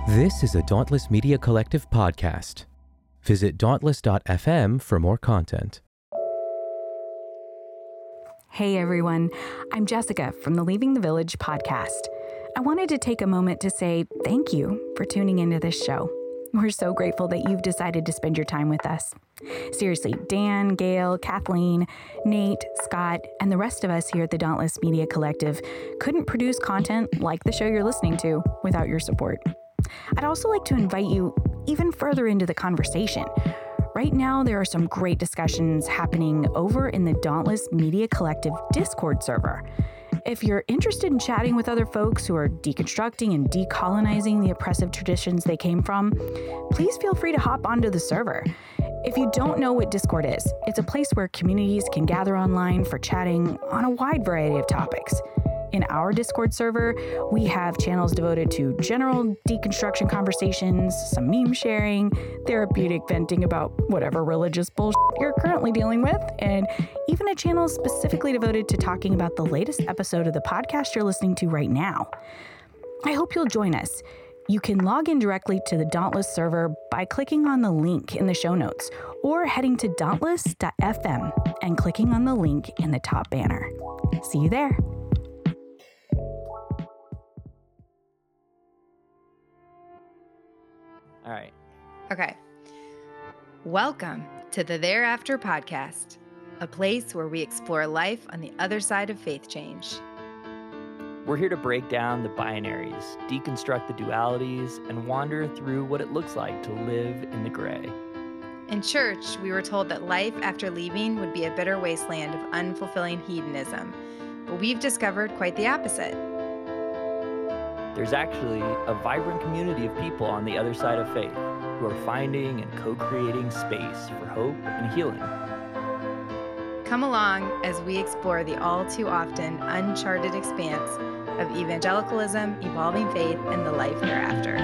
This is a Dauntless Media Collective podcast. Visit dauntless.fm for more content. Hey everyone, I'm Jessica from the Leaving the Village podcast. I wanted to take a moment to say thank you for tuning into this show. We're so grateful that you've decided to spend your time with us. Seriously, Dan, Gail, Kathleen, Nate, Scott, and the rest of us here at the Dauntless Media Collective couldn't produce content like the show you're listening to without your support. I'd also like to invite you even further into the conversation. Right now, there are some great discussions happening over in the Dauntless Media Collective Discord server. If you're interested in chatting with other folks who are deconstructing and decolonizing the oppressive traditions they came from, please feel free to hop onto the server. If you don't know what Discord is, it's a place where communities can gather online for chatting on a wide variety of topics. In our Discord server, we have channels devoted to general deconstruction conversations, some meme sharing, therapeutic venting about whatever religious bullshit you're currently dealing with, and even a channel specifically devoted to talking about the latest episode of the podcast you're listening to right now. I hope you'll join us. You can log in directly to the Dauntless server by clicking on the link in the show notes or heading to dauntless.fm and clicking on the link in the top banner. See you there. All right. Okay. Welcome to the Thereafter podcast, a place where we explore life on the other side of faith change. We're here to break down the binaries, deconstruct the dualities, and wander through what it looks like to live in the gray. In church, we were told that life after leaving would be a bitter wasteland of unfulfilling hedonism, but we've discovered quite the opposite. There's actually a vibrant community of people on the other side of faith who are finding and co-creating space for hope and healing. Come along as we explore the all too often uncharted expanse of evangelicalism, evolving faith, and the life thereafter.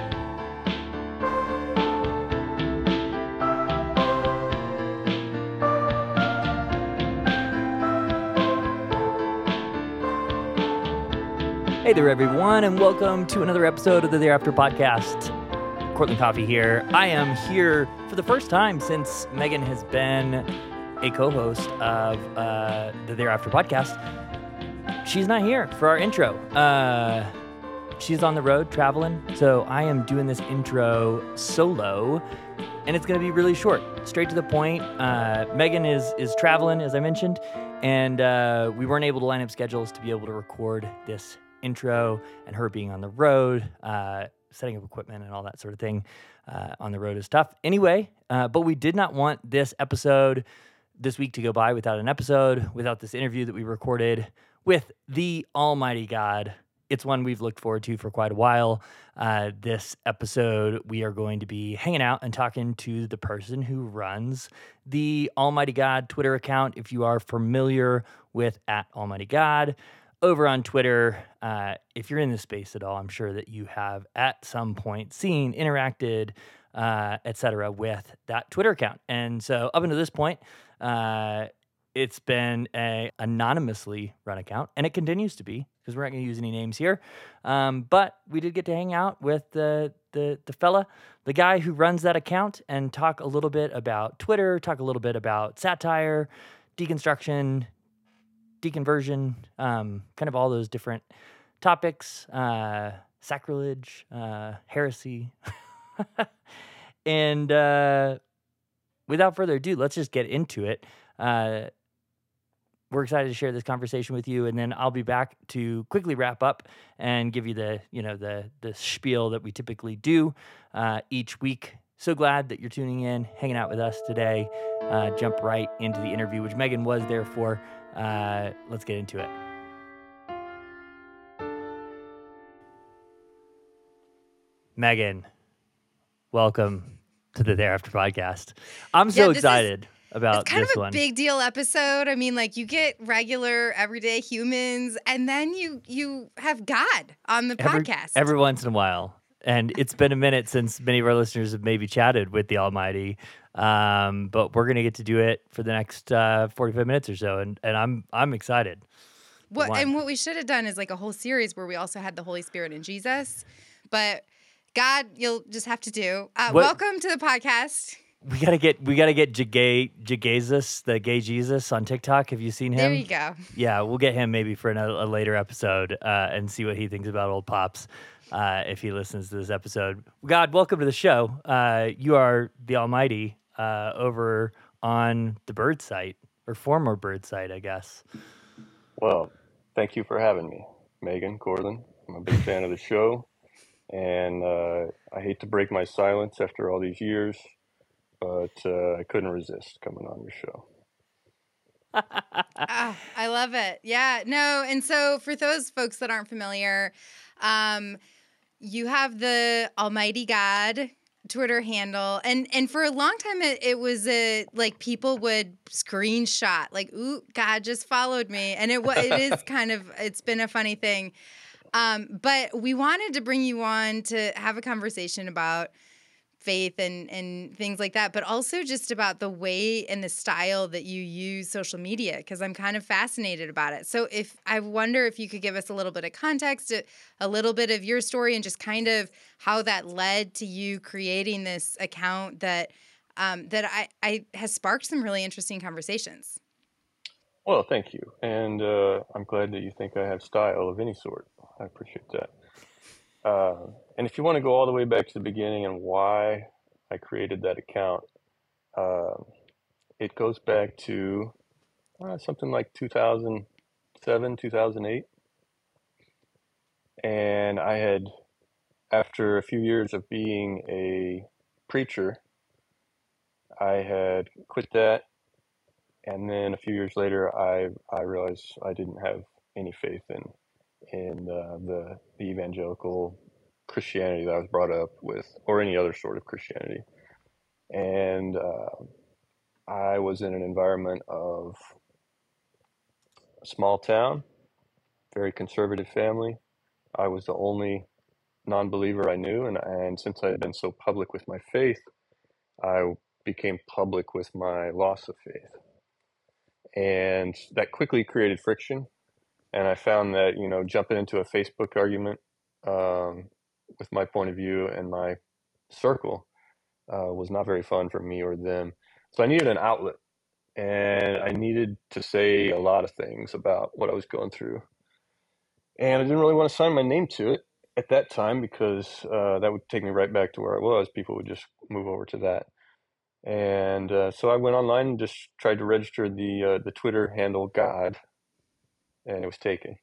Hey there, everyone, and welcome to another episode of the Thereafter podcast. Cortland Coffey here. I am here for the first time since Megan has been a co-host of the Thereafter podcast. She's not here for our intro. She's on the road traveling, so I am doing this intro solo, and it's going to be really short, straight to the point. Megan is traveling, as I mentioned, and we weren't able to line up schedules to be able to record this intro, and her being on the road, setting up equipment and all that sort of thing on the road is tough. Anyway, but we did not want this episode this week to go by without an episode, without this interview that we recorded with the Almighty God. It's one we've looked forward to for quite a while. This episode, we are going to be hanging out and talking to the person who runs the Almighty God Twitter account. If you are familiar with @AlmightyGod, over on Twitter, if you're in this space at all, I'm sure that you have at some point seen, interacted, etc. with that Twitter account. And so up until this point, it's been a anonymously run account, and it continues to be, because we're not going to use any names here. But we did get to hang out with the fella, the guy who runs that account, and talk a little bit about Twitter, talk a little bit about satire, deconstruction, deconversion, kind of all those different topics, sacrilege, heresy. And without further ado, let's just get into it. We're excited to share this conversation with you, and then I'll be back to quickly wrap up and give you the spiel that we typically do each week. So glad that you're tuning in, hanging out with us today. Jump right into the interview, which Megan was there for. Let's get into it. Megan, welcome to the Thereafter podcast. I'm so excited about it's kind this of a one. big deal episode. I mean, like, you get regular, everyday humans, and then you have God on the podcast. Every once in a while. And it's been a minute since many of our listeners have maybe chatted with the Almighty. But we're going to get to do it for the next 45 minutes or so. And I'm excited. What we should have done is like a whole series where we also had the Holy Spirit and Jesus. But God, you'll just have to do. What- Welcome to the podcast. We gotta get Jagezus, the gay Jesus on TikTok. Have you seen him? There you go. Yeah, we'll get him maybe for a later episode and see what he thinks about old Pops if he listens to this episode. God, welcome to the show. You are the Almighty over on the Bird site, or former Bird site, I guess. Well, thank you for having me, Megan, Cortland. I'm a big fan of the show, and I hate to break my silence after all these years, but I couldn't resist coming on your show. I love it. Yeah, no. And so for those folks that aren't familiar, you have the Almighty God Twitter handle, and for a long time it was like people would screenshot like, "Ooh, God just followed me," and it is kind of, it's been a funny thing. But we wanted to bring you on to have a conversation about faith and things like that, but also just about the way and the style that you use social media, because I'm kind of fascinated about it. So I wonder if you could give us a little bit of context, a little bit of your story, and just kind of how that led to you creating this account that I has sparked some really interesting conversations. Well, thank you, and I'm glad that you think I have style of any sort. I appreciate that. And if you want to go all the way back to the beginning and why I created that account, it goes back to something like 2007, 2008. And I had, after a few years of being a preacher, I had quit that. And then a few years later, I realized I didn't have any faith in the evangelical Christianity that I was brought up with, or any other sort of Christianity. And I was in an environment of a small town, very conservative family. I was the only non-believer I knew, and since I had been so public with my faith, I became public with my loss of faith. And that quickly created friction. And I found that, jumping into a Facebook argument with my point of view and my circle was not very fun for me or them. So I needed an outlet, and I needed to say a lot of things about what I was going through. And I didn't really want to sign my name to it at that time, because that would take me right back to where I was. People would just move over to that. And so I went online and just tried to register the Twitter handle God, and it was taken.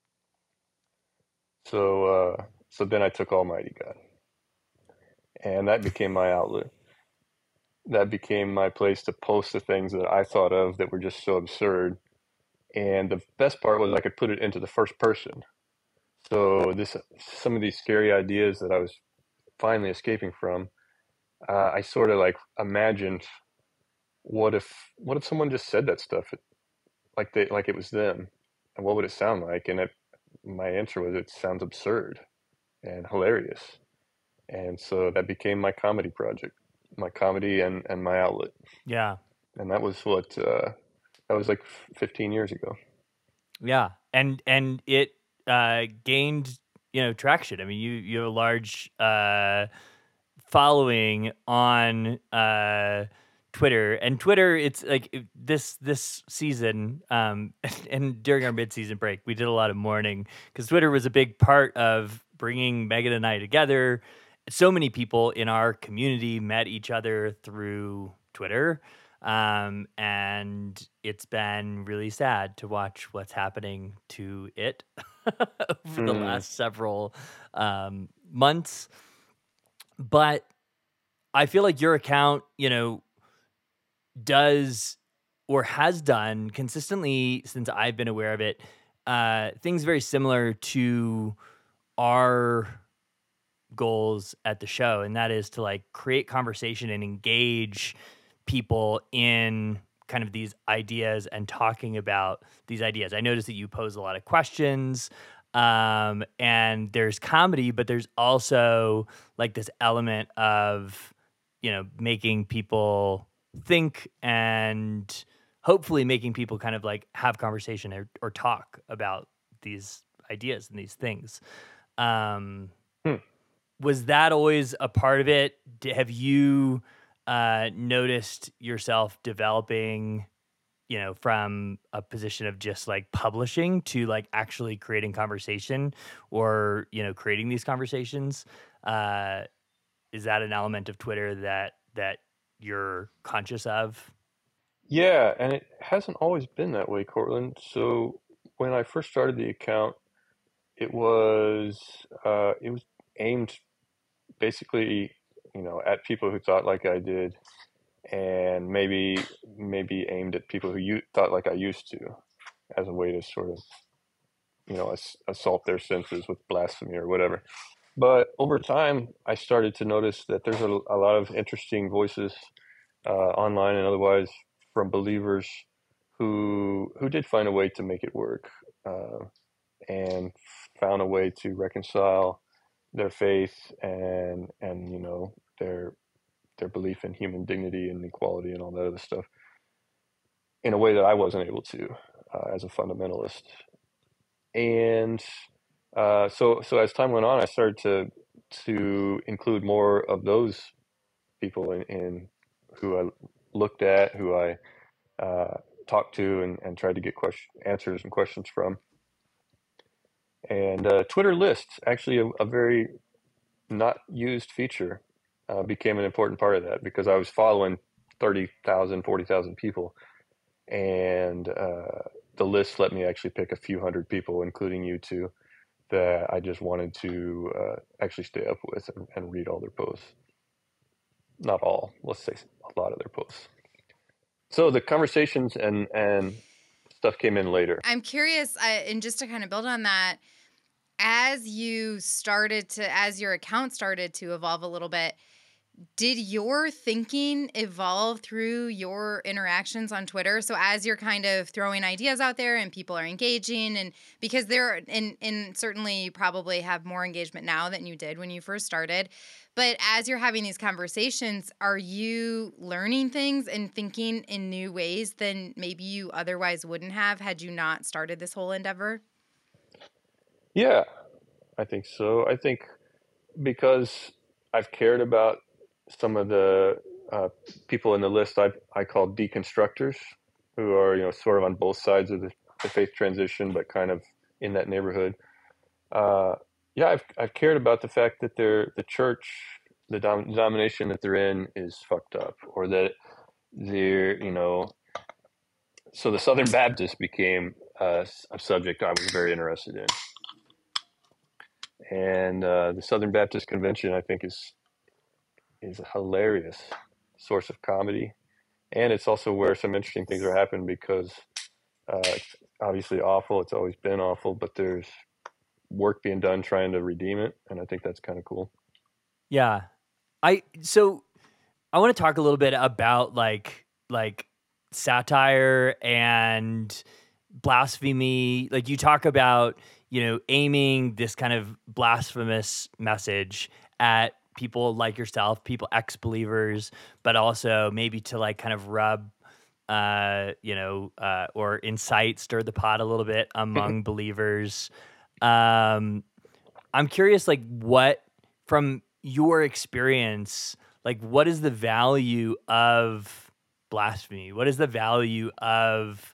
So then I took Almighty God, and that became my outlet. That became my place to post the things that I thought of that were just so absurd. And the best part was I could put it into the first person. So some of these scary ideas that I was finally escaping from, I sort of like imagined, what if someone just said that stuff like it was them, and what would it sound like? And my answer was, it sounds absurd and hilarious. And so that became my comedy project, my comedy and my outlet. Yeah. And that was that was like 15 years ago. Yeah. And it gained, traction. I mean, you have a large following on Twitter, and Twitter, it's like this season, and during our mid-season break, we did a lot of mourning, because Twitter was a big part of bringing Megan and I together. So many people in our community met each other through Twitter, and it's been really sad to watch what's happening to it over the last several months. But I feel like your account, does or has done consistently since I've been aware of it, things very similar to our goals at the show, and that is to like create conversation and engage people in kind of these ideas and talking about these ideas. I noticed that you pose a lot of questions, and there's comedy, but there's also like this element of, making people think and hopefully making people kind of like have conversation or talk about these ideas and these things. was that always a part of it? Have you noticed yourself developing, from a position of just like publishing to like actually creating conversation or, creating these conversations? Is that an element of Twitter that you're conscious of? Yeah, and it hasn't always been that way, Cortland. So when I first started the account, it was aimed basically, at people who thought like I did, and maybe aimed at people who thought like I used to, as a way to sort of, assault their senses with blasphemy or whatever. But over time, I started to notice that there's a lot of interesting voices online and otherwise from believers who did find a way to make it work, and found a way to reconcile their faith and their belief in human dignity and equality and all that other stuff in a way that I wasn't able to, as a fundamentalist. And so as time went on, I started to include more of those people in who I looked at, who I talked to, and tried to get answers and questions from. And Twitter lists, actually a very not used feature, became an important part of that, because I was following 30,000, 40,000 people, and the list let me actually pick a few hundred people, including you two, that I just wanted to actually stay up with and read all their posts. Not all, let's say a lot of their posts. So the conversations and stuff came in later. I'm curious, and just to kind of build on that, as your account started to evolve a little bit, did your thinking evolve through your interactions on Twitter? So as you're kind of throwing ideas out there and people are engaging, and because and certainly you probably have more engagement now than you did when you first started, but as you're having these conversations, are you learning things and thinking in new ways than maybe you otherwise wouldn't have had you not started this whole endeavor? Yeah, I think so. I think because I've cared about some of the people in the list I call deconstructors, who are sort of on both sides of the faith transition, but kind of in that neighborhood. Yeah, I've cared about the fact that the church, the denomination that they're in, is fucked up, or that they're So the Southern Baptist became a subject I was very interested in, and the Southern Baptist Convention, I think, is a hilarious source of comedy, and it's also where some interesting things are happening, because it's obviously awful. It's always been awful, but there's work being done trying to redeem it, and I think that's kind of cool. Yeah, so I want to talk a little bit about like satire and blasphemy. Like, you talk about aiming this kind of blasphemous message at people like yourself, people ex-believers, but also maybe to like kind of rub, or incite, stir the pot a little bit among believers. I'm curious, like, what, from your experience, like, what is the value of blasphemy? What is the value of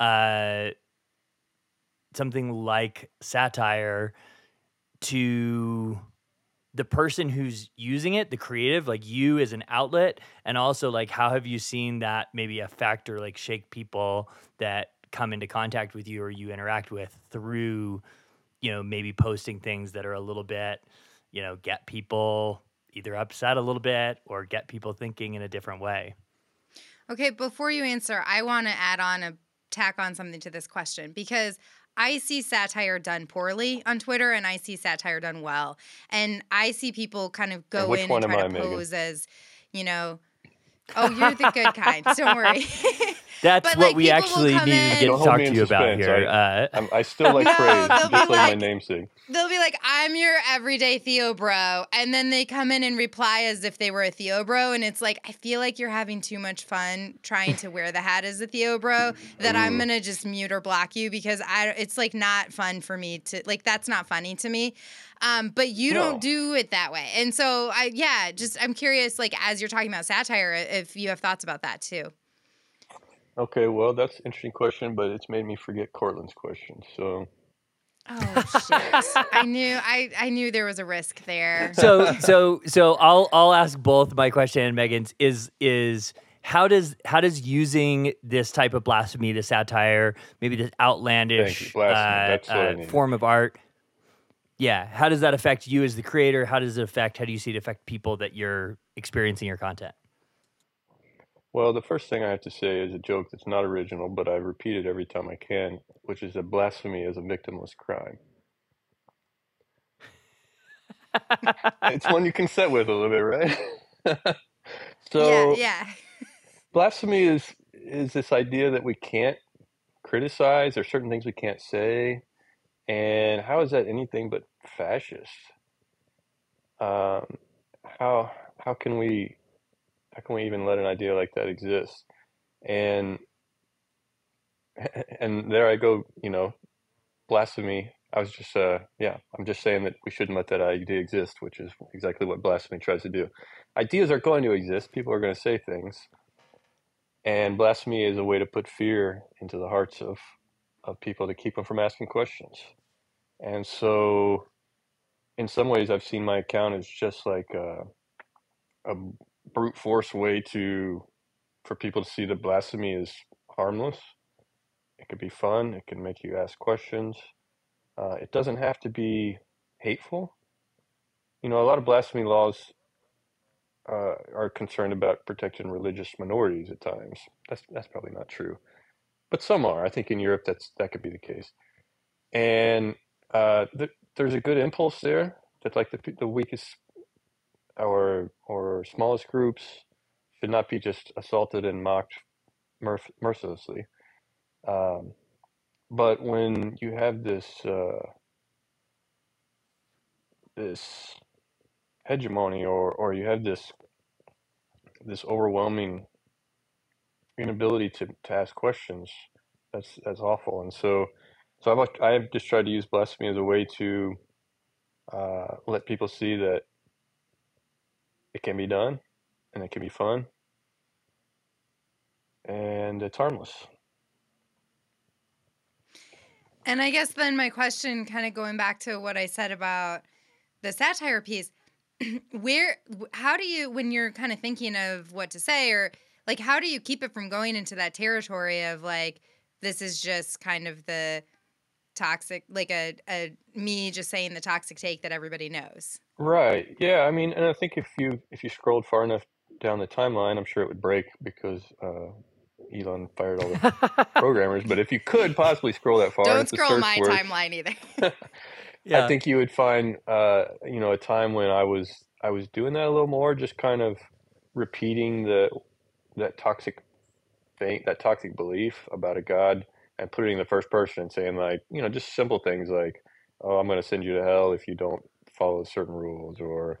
something like satire to the person who's using it, the creative, like you as an outlet? And also, like, how have you seen that maybe affect or like shake people that come into contact with you or you interact with through, maybe posting things that are a little bit, get people either upset a little bit or get people thinking in a different way? Okay, before you answer, I want to tack on something to this question, because I see satire done poorly on Twitter and I see satire done well. And I see people kind of go in and try to pose as, oh, you're the good kind. Don't worry. That's But, what like, we people will actually come needed to in- get Don't to hold talk me to in you about suspense. here. I still like No, praise, they'll just be like my like- namesake. They'll be like, I'm your everyday Theo bro. And then they come in and reply as if they were a Theo bro. And it's like, I feel like you're having too much fun trying to wear the hat as a Theo bro that I'm going to just mute or block you because it's like not fun for me to, like, that's not funny to me. But you No. don't do it that way. And so I'm curious, like, as you're talking about satire, if you have thoughts about that too. Okay, well, that's an interesting question, but it's made me forget Cortland's question. So Oh shit! I knew there was a risk there. So I'll ask both my question and Megan's is how does using this type of blasphemy, the satire, maybe this outlandish Thank you. Blasphemy. That's what I needed. form of art, how does that affect you as the creator? How do you see it affect people that you're experiencing your content? Well, the first thing I have to say is a joke that's not original, but I repeat it every time I can, which is that blasphemy is a victimless crime. It's one you can set with a little bit, right? So yeah. blasphemy is this idea that we can't criticize, or certain things we can't say, and how is that anything but fascist? Um, how can we even let an idea like that exist? And there I go, blasphemy. I was just I'm just saying that we shouldn't let that idea exist, which is exactly what blasphemy tries to do. Ideas are going to exist, people are going to say things, and blasphemy is a way to put fear into the hearts of people to keep them from asking questions. And so in some ways I've seen my account as just like a brute force way for people to see that blasphemy is harmless. It could be fun. It can make you ask questions. It doesn't have to be hateful. A lot of blasphemy laws are concerned about protecting religious minorities at times. That's probably not true, but some are. I think in Europe that could be the case. And there's a good impulse there that like the weakest or smallest groups should not be just assaulted and mocked mercilessly. But when you have this hegemony, or you have this overwhelming inability to ask questions, that's awful. And so I've just tried to use blasphemy as a way to let people see that it can be done, and it can be fun, and it's harmless. And I guess then my question, kind of going back to what I said about the satire piece, how do you, when you're kind of thinking of what to say, or like, how do you keep it from going into that territory of like, this is just kind of the toxic, like a me just saying the toxic take that everybody knows? Right. Yeah. I mean, and I think if you scrolled far enough down the timeline, I'm sure it would break because Elon fired all the programmers. But if you could possibly scroll that far, Don't if the scroll search my works, timeline either. I think you would find a time when I was doing that a little more, just kind of repeating that toxic thing, that toxic belief about a God, and putting it in the first person and saying, like, just simple things like, oh, I'm going to send you to hell if you don't follow certain rules, or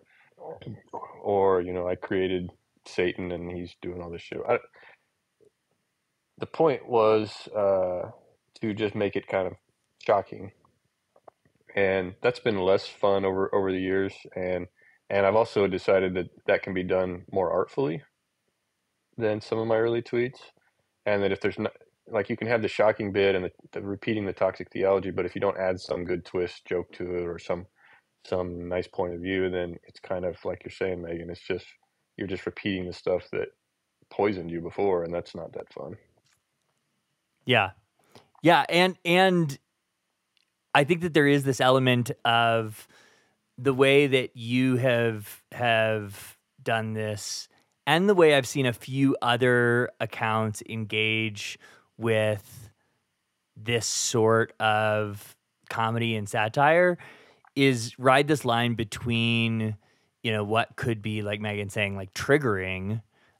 I created Satan and he's doing all this shit. The point was to just make it kind of shocking, and that's been less fun over the years. And I've also decided that can be done more artfully than some of my early tweets, and that if there's not, like, you can have the shocking bit and the repeating the toxic theology, but if you don't add some good twist joke to it, or some nice point of view, then it's kind of like you're saying, Megan, it's just, you're just repeating the stuff that poisoned you before, and that's not that fun. Yeah. And I think that there is this element of the way that you have done this, and the way I've seen a few other accounts engage with this sort of comedy and satire, is ride this line between, what could be, like Megan saying, like triggering,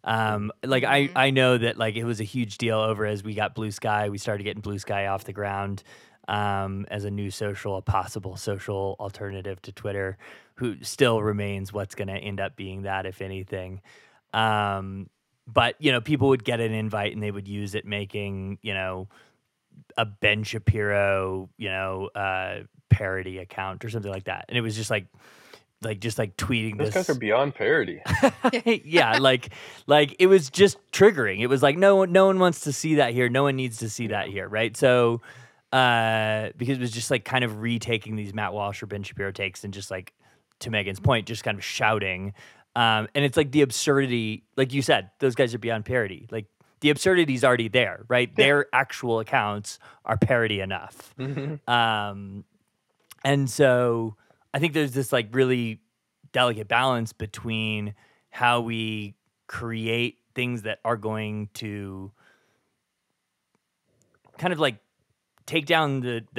Like I know that like it was a huge deal over as we got Blue Sky. We started getting Blue Sky off the ground as a new a possible social alternative to Twitter, who still remains what's going to end up being that, if anything. But people would get an invite and they would use it making a Ben Shapiro parody account or something like that, and it was just like tweeting Those this. guys are beyond parody. Yeah, like it was just triggering. It was like no one wants to see that here. No one needs to see that here, right? So because it was just like kind of retaking these Matt Walsh or Ben Shapiro takes and just like, to Megan's point, just kind of shouting. And it's like the absurdity, like you said, those guys are beyond parody. Like the absurdity is already there, right? Yeah. Their actual accounts are parody enough. And so I think there's this like really delicate balance between how we create things that are going to kind of like take down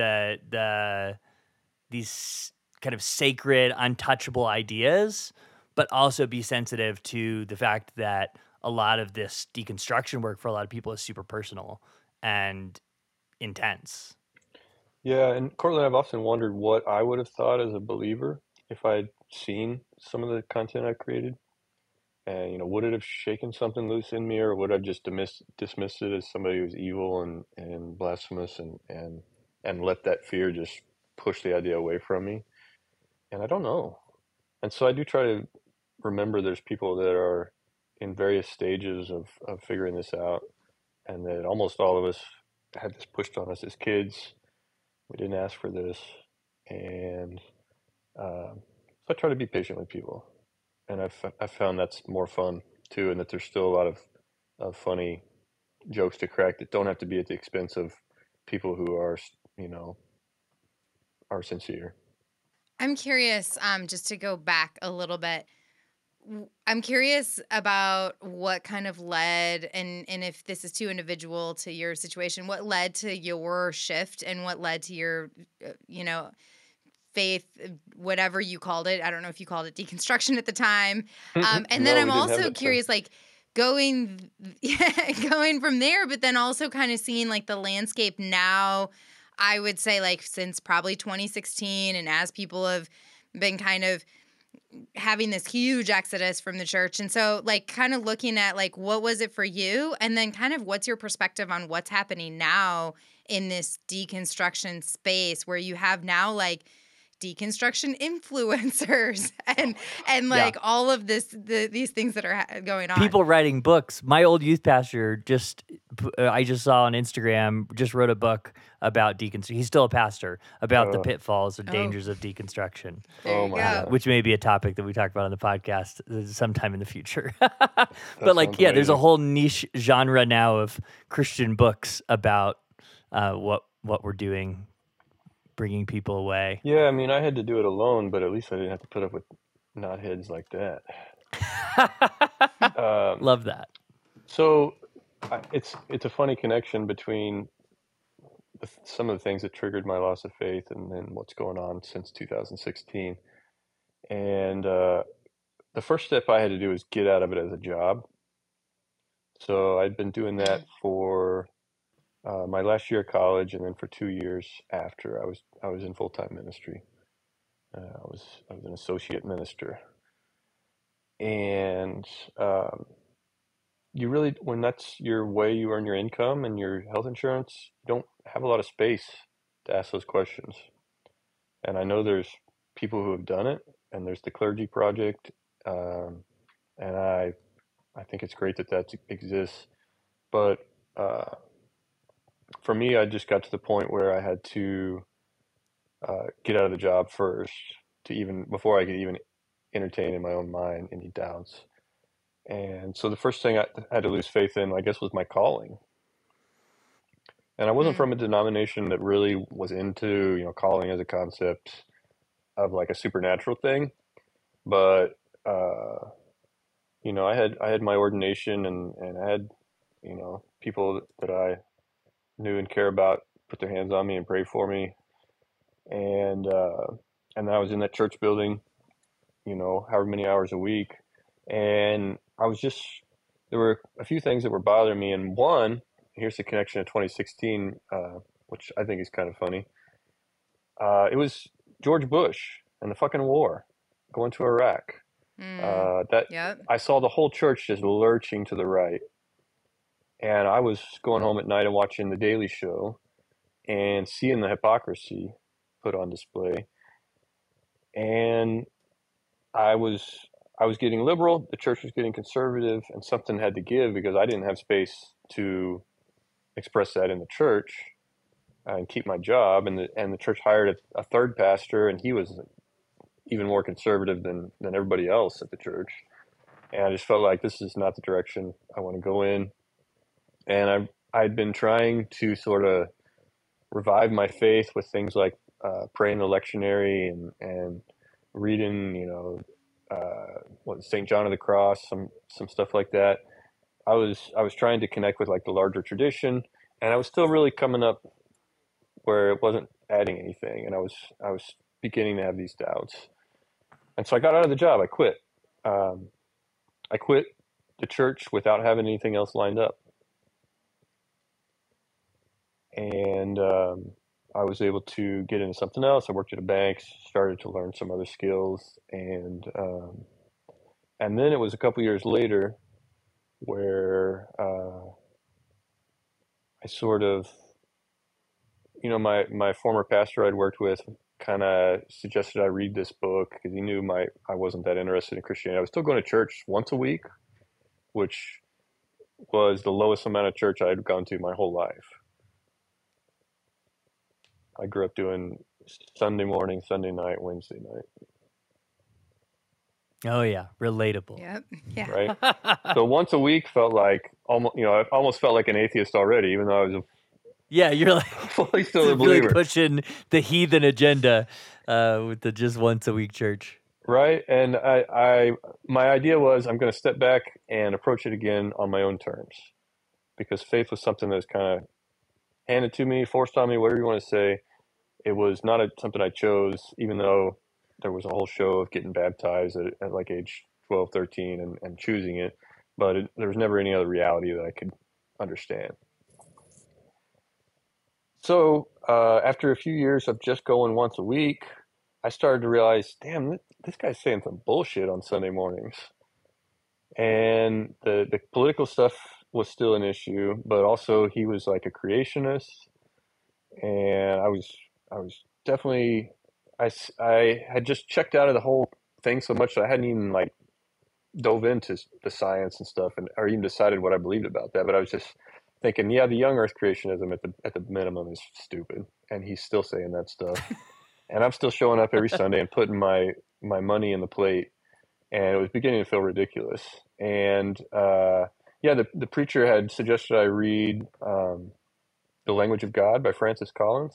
these kind of sacred, untouchable ideas, but also be sensitive to the fact that a lot of this deconstruction work for a lot of people is super personal and intense. Yeah, and Cortland, I've often wondered what I would have thought as a believer if I'd seen some of the content I created. And, would it have shaken something loose in me, or would I just dismiss it as somebody who's evil and blasphemous and let that fear just push the idea away from me? And I don't know. And so I do try to remember there's people that are in various stages of figuring this out, and that almost all of us had this pushed on us as kids. We didn't ask for this. And so I try to be patient with people. And I've found that's more fun too, and that there's still a lot of funny jokes to crack that don't have to be at the expense of people who are, are sincere. I'm curious, just to go back a little bit. I'm curious about what kind of led, and if this is too individual to your situation, what led to your shift and what led to your, faith, whatever you called it. I don't know if you called it deconstruction at the time. And then I'm also curious, like going from there, but then also kind of seeing like the landscape now, I would say like since probably 2016, and as people have been kind of having this huge exodus from the church. And so like kind of looking at like, what was it for you? And then kind of what's your perspective on what's happening now in this deconstruction space where you have now like deconstruction influencers and like all of these things that are going on. People writing books. My old youth pastor I just saw on Instagram, just wrote a book about deconstruction. He's still a pastor, about the pitfalls and dangers of deconstruction. Oh my God. Which may be a topic that we talk about on the podcast sometime in the future. But like, yeah, there's a whole niche genre now of Christian books about what we're doing, bringing people away. Yeah, I mean, I had to do it alone, but at least I didn't have to put up with knotheads like that. Love that. So it's a funny connection between some of the things that triggered my loss of faith and then what's going on since 2016. And the first step I had to do was get out of it as a job. So I'd been doing that for my last year of college, and then for 2 years after, I was in full-time ministry. I was an associate minister, and you really, when that's your way you earn your income and your health insurance, you don't have a lot of space to ask those questions. And I know there's people who have done it, and there's the Clergy Project, and I think it's great that exists, but for me, I just got to the point where I had to get out of the job first before I could even entertain in my own mind any doubts. And so the first thing I had to lose faith in, I guess, was my calling. And I wasn't from a denomination that really was into, calling as a concept of like a supernatural thing. But, I had my ordination and I had, people that I knew and care about put their hands on me and pray for me. And I was in that church building, however many hours a week. And I was just there were a few things that were bothering me, and one, here's the connection to 2016, which I think is kind of funny. It was George Bush and the fucking war, going to Iraq. Yep. I saw the whole church just lurching to the right, and I was going home at night and watching The Daily Show and seeing the hypocrisy put on display. And I was getting liberal, the church was getting conservative, and something had to give because I didn't have space to express that in the church and keep my job. And the church hired a third pastor, and he was even more conservative than everybody else at the church. And I just felt like this is not the direction I want to go in. And I'd been trying to sort of revive my faith with things like praying the lectionary and reading, St. John of the Cross, some stuff like that. I was trying to connect with like the larger tradition, and I was still really coming up where it wasn't adding anything, and I was beginning to have these doubts. And so I got out of the job. I quit. I quit the church without having anything else lined up. And I was able to get into something else. I worked at a bank, started to learn some other skills, and then it was a couple years later where I sort of, my former pastor I'd worked with kind of suggested I read this book because he knew I wasn't that interested in Christianity. I was still going to church once a week, which was the lowest amount of church I had gone to my whole life. I grew up doing Sunday morning, Sunday night, Wednesday night. Oh yeah, relatable. Yep. Yeah. Right. So once a week felt like almost, I almost felt like an atheist already, even though I was you're like fully still a really believer. pushing the heathen agenda with the just once a week church. Right. And my idea was I'm going to step back and approach it again on my own terms, because faith was something that was kind of handed to me, forced on me, whatever you want to say. It was not something I chose, even though there was a whole show of getting baptized at like age 12, 13 and choosing it. But there was never any other reality that I could understand. So after a few years of just going once a week, I started to realize, damn, this guy's saying some bullshit on Sunday mornings. And the political stuff was still an issue, but also he was like a creationist. And I was definitely, I had just checked out of the whole thing so much that I hadn't even like dove into the science and stuff or even decided what I believed about that. But I was just thinking, yeah, the young earth creationism at the minimum is stupid. And he's still saying that stuff. And I'm still showing up every Sunday and putting my money in the plate. And it was beginning to feel ridiculous. And the preacher had suggested I read The Language of God by Francis Collins.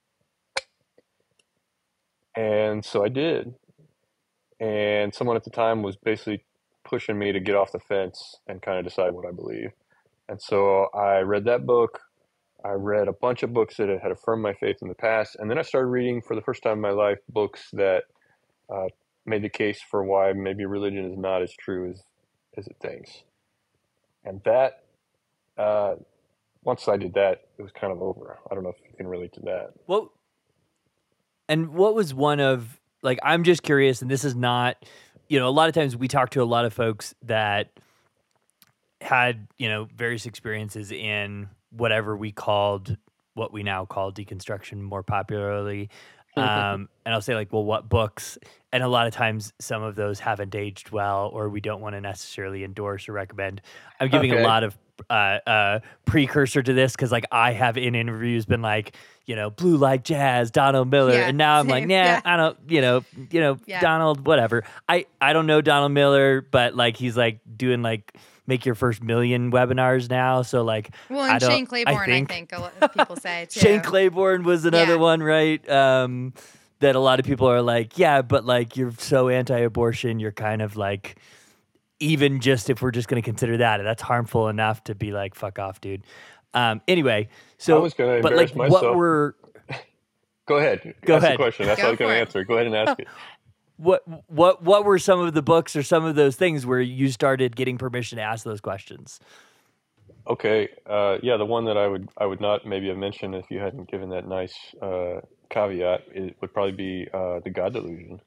And so I did. And someone at the time was basically pushing me to get off the fence and kind of decide what I believe. And so I read that book. I read a bunch of books that had affirmed my faith in the past. And then I started reading for the first time in my life books that made the case for why maybe religion is not as true as it thinks. And that, once I did that, it was kind of over. I don't know if you can relate to that. Well, and what was one of, like, I'm just curious, and this is not, a lot of times we talk to a lot of folks that had, various experiences in whatever what we now call deconstruction more popularly. And I'll say like, well, what books? And a lot of times some of those haven't aged well, or we don't want to necessarily endorse or recommend. I'm giving a lot of precursor to this because like I have in interviews been like, Blue Like Jazz, Donald Miller. Yeah, and now I'm like, I don't, Donald, whatever. I don't know Donald Miller, but like he's like doing like make your first million webinars now. So like, well, and Shane Claiborne, I think a lot of people say too. Shane Claiborne was another one, right? That a lot of people are like, yeah, but like you're so anti-abortion, you're kind of like, even just if we're just going to consider that's harmful enough to be like, fuck off, dude. Anyway, so I was going to embarrass myself. Go ahead. Go ask ahead. the question. That's what I was going to answer. Go ahead and ask it. what were some of the books or some of those things where you started getting permission to ask those questions? Okay, the one that I would not maybe have mentioned if you hadn't given that nice caveat, it would probably be The God Delusion.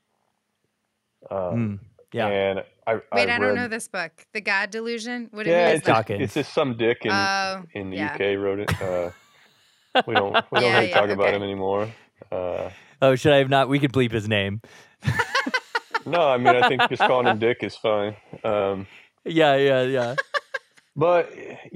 Yeah. And I Wait, I don't read, know this book. The God Delusion? Who yeah, is that? it's just some dick in the yeah. UK wrote it. We don't Yeah, really talk about okay. him anymore. Oh, should I have not? We could bleep his name. No, I mean I think just calling him Dick is fine. Yeah. But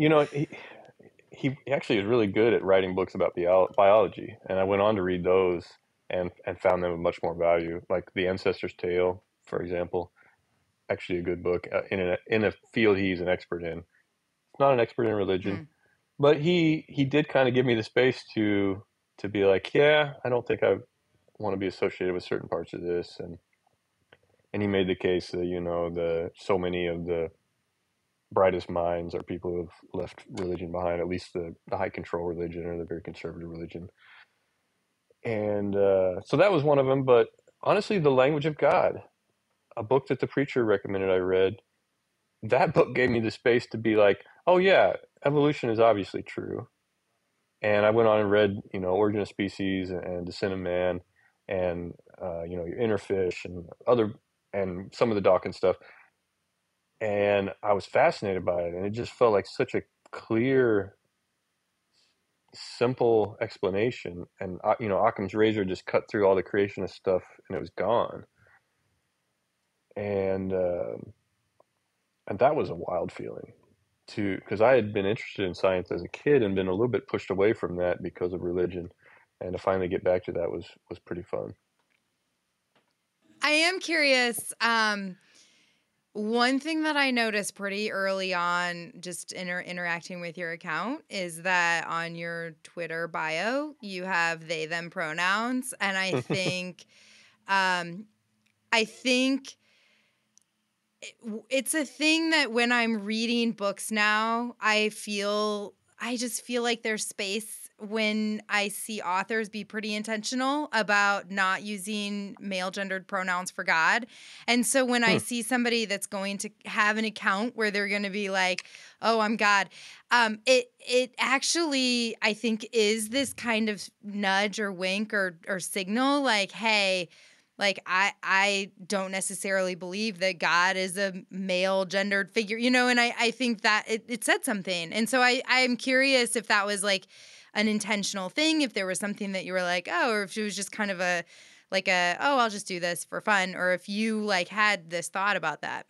he actually is really good at writing books about biology, and I went on to read those and found them of much more value, like The Ancestor's Tale, for example. Actually, a good book in a field he's an expert in. He's not an expert in religion, but he did kind of give me the space to be like, yeah, I don't think I want to be associated with certain parts of this, and he made the case that so many of the brightest minds are people who have left religion behind, at least the high control religion or the very conservative religion. And so that was one of them. But honestly, The Language of God, a book that the preacher recommended I read, that book gave me the space to be like, oh yeah, evolution is obviously true. And I went on and read, Origin of Species and Descent of Man and, your Inner Fish and some of the Dawkins stuff. And I was fascinated by it, and it just felt like such a clear, simple explanation. And Occam's razor just cut through all the creationist stuff, and it was gone. And that was a wild feeling, because I had been interested in science as a kid and been a little bit pushed away from that because of religion, and to finally get back to that was pretty fun. I am curious. One thing that I noticed pretty early on, just interacting with your account, is that on your Twitter bio, you have they, them pronouns. And I think, it's a thing that when I'm reading books now, I just feel like there's space when I see authors be pretty intentional about not using male gendered pronouns for God. And so when I see somebody that's going to have an account where they're going to be like, oh, I'm God, it actually, I think, is this kind of nudge or wink or signal like, hey, like, I don't necessarily believe that God is a male gendered figure, and I think that it said something. And so I'm curious if that was like an intentional thing, if there was something that you were like, oh, or if it was just kind of oh, I'll just do this for fun, or if you like had this thought about that.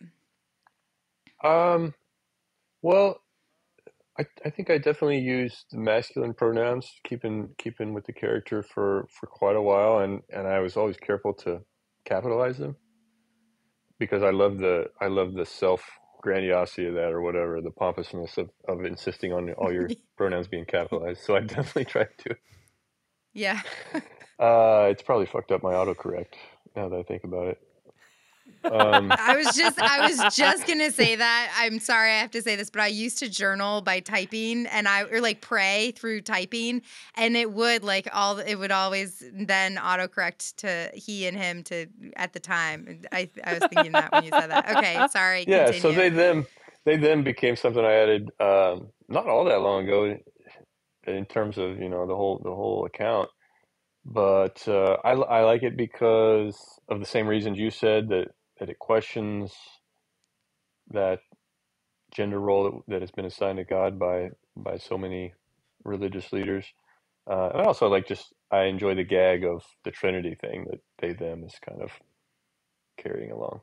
Well, I think I definitely used the masculine pronouns, keeping with the character for quite a while, and I was always careful to capitalize them because I love the self grandiosity of that, or whatever, the pompousness of insisting on all your pronouns being capitalized. So I definitely tried to. Yeah. It's probably fucked up my autocorrect now that I think about it. I was just gonna say that. I'm sorry I have to say this, but I used to journal by typing, or like pray through typing, and it would always then autocorrect to he and him at the time. I was thinking that when you said that. Okay, sorry. Yeah, continue. so they then became something I added not all that long ago in terms of the whole account. But I like it because of the same reasons you said, that it questions that gender role that has been assigned to God by so many religious leaders. And also I enjoy the gag of the Trinity thing that they, them is kind of carrying along.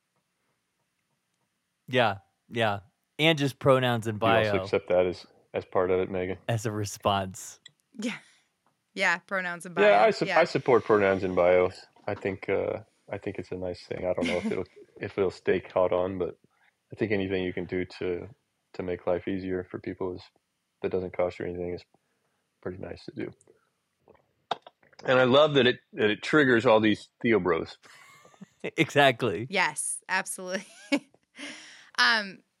Yeah. And just pronouns in bio. You also accept that as part of it, Megan? As a response. Yeah, pronouns in bio. Yeah, I support pronouns in bios. I think it's a nice thing. I don't know if it'll stay caught on, but I think anything you can do to make life easier for people that doesn't cost you anything is pretty nice to do. And I love that it triggers all these Theo bros. Exactly. Yes, absolutely.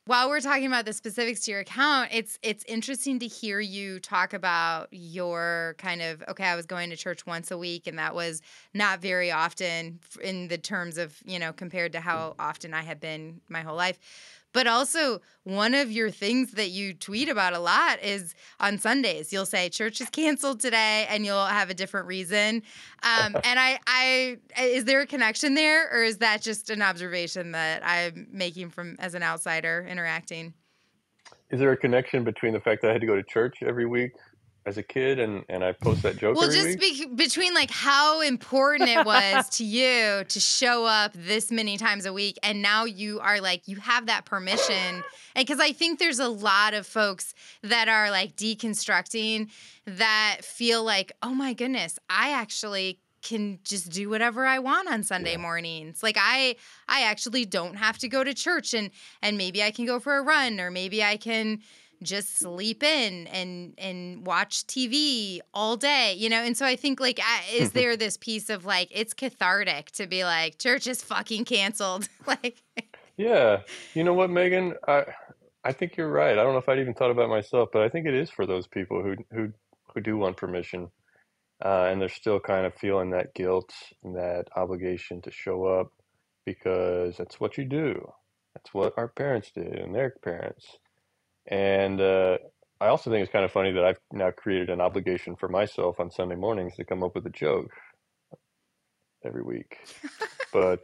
while we're talking about the specifics to your account, it's interesting to hear you talk about your kind of, okay, I was going to church once a week, and that was not very often in the terms of, compared to how often I have been my whole life. But also, one of your things that you tweet about a lot is on Sundays. You'll say church is canceled today, and you'll have a different reason. And I is there a connection there, or is that just an observation that I'm making from as an outsider interacting? Is there a connection between the fact that I had to go to church every week as a kid and I post that joke Well, every just week? between like how important it was to you to show up this many times a week, and now you are like, you have that permission. And because I think there's a lot of folks that are like deconstructing that feel like, oh my goodness, I actually can just do whatever I want on Sunday mornings. Like I actually don't have to go to church, and maybe I can go for a run, or maybe I can just sleep in and watch TV all day, And so I think like, is there this piece of like, it's cathartic to be like, church is fucking canceled. Like, Yeah. You know what, Megan? I think you're right. I don't know if I'd even thought about it myself, but I think it is for those people who do want permission. And they're still kind of feeling that guilt and that obligation to show up because that's what you do. That's what our parents did and their parents. And I also think it's kind of funny that I've now created an obligation for myself on Sunday mornings to come up with a joke every week. But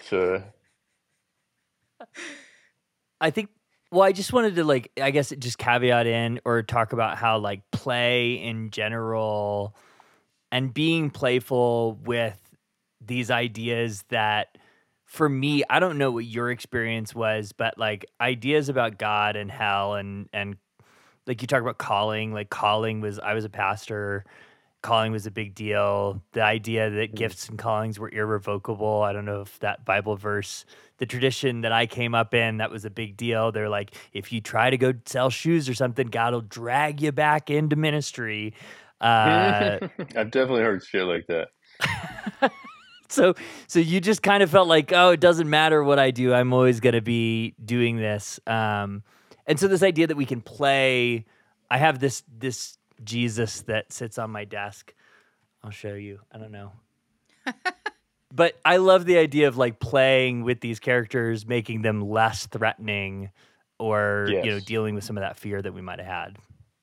I think, well, I just wanted to like, I guess just caveat in or talk about how like play in general and being playful with these ideas that for me, I don't know what your experience was, but like ideas about God and hell and like you talk about calling, like calling was, I was a pastor, calling was a big deal. The idea that gifts and callings were irrevocable. I don't know if that Bible verse, the tradition that I came up in, that was a big deal. They're like, if you try to go sell shoes or something, God will drag you back into ministry. I've definitely heard shit like that. So you just kind of felt like, oh, it doesn't matter what I do. I'm always going to be doing this. And so this idea that we can play, I have this Jesus that sits on my desk. I'll show you. I don't know. But I love the idea of like playing with these characters, making them less threatening or, Yes. dealing with some of that fear that we might have had.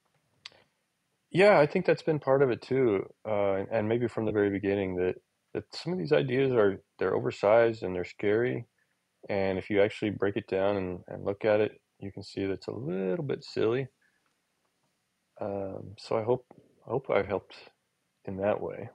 Yeah, I think that's been part of it too. And maybe from the very beginning that some of these ideas they're oversized and they're scary. And if you actually break it down and look at it, you can see that it's a little bit silly. So I hope I've helped in that way.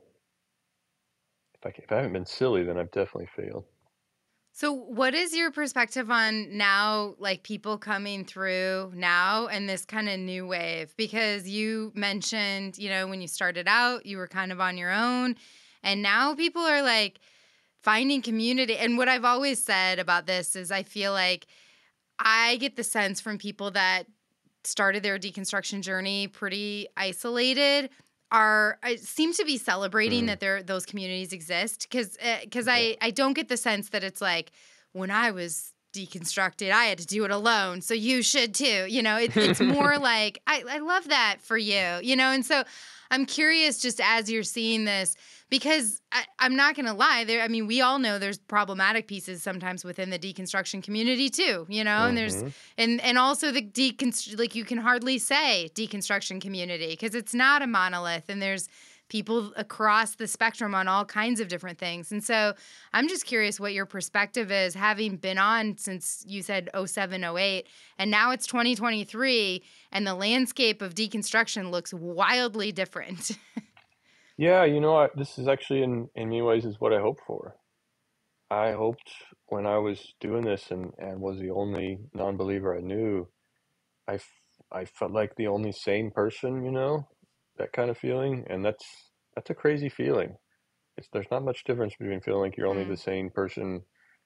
If I haven't been silly, then I've definitely failed. so what is your perspective on now, like people coming through now and this kind of new wave? Because you mentioned, when you started out, you were kind of on your own, and now people are like finding community. And what I've always said about this is I feel like I get the sense from people that started their deconstruction journey pretty isolated seem to be celebrating that those communities exist, because I don't get the sense that it's like, when I was deconstructed I had to do it alone, so you should too. It's more like I love that for you. And so I'm curious, just as you're seeing this, because I'm not going to lie, we all know there's problematic pieces sometimes within the deconstruction community too, and there's, and also the like you can hardly say deconstruction community because it's not a monolith, and there's people across the spectrum on all kinds of different things. And so I'm just curious what your perspective is, having been on since you said 07, 08, and now it's 2023, and the landscape of deconstruction looks wildly different. Yeah, this is actually in many ways is what I hoped for. I hoped when I was doing this and was the only non-believer I knew, I felt like the only sane person, that kind of feeling. And that's a crazy feeling. There's not much difference between feeling like you're only the sane person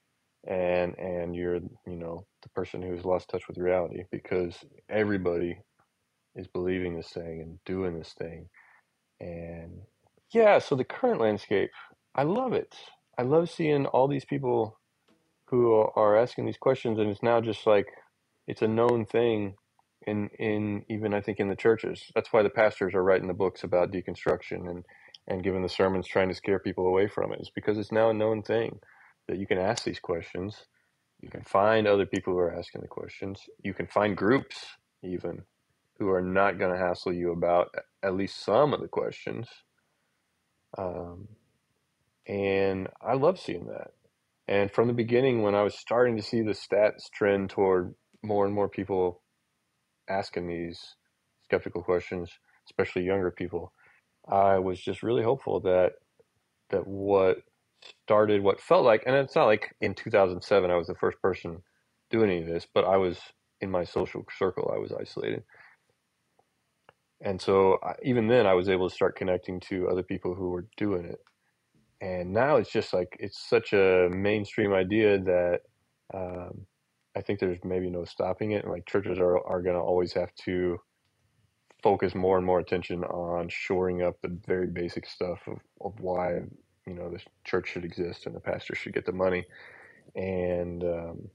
and you're, the person who's lost touch with reality, because everybody is believing this thing and doing this thing. And yeah, so the current landscape, I love it. I love seeing all these people who are asking these questions, and it's now just like it's a known thing in even I think in the churches. That's why the pastors are writing the books about deconstruction and giving the sermons trying to scare people away from it. It's because it's now a known thing that you can ask these questions. You can find other people who are asking the questions. You can find groups even who are not going to hassle you about at least some of the questions. And I love seeing that. And from the beginning, when I was starting to see the stats trend toward more and more people asking these skeptical questions, especially younger people, I was just really hopeful that what started what felt like, and it's not like in 2007 I was the first person doing any of this, but I was in my social circle, I was isolated. And so even then I was able to start connecting to other people who were doing it. And now it's just like, it's such a mainstream idea that I think there's maybe no stopping it. And like churches are going to always have to focus more and more attention on shoring up the very basic stuff of why, the church should exist and the pastor should get the money. And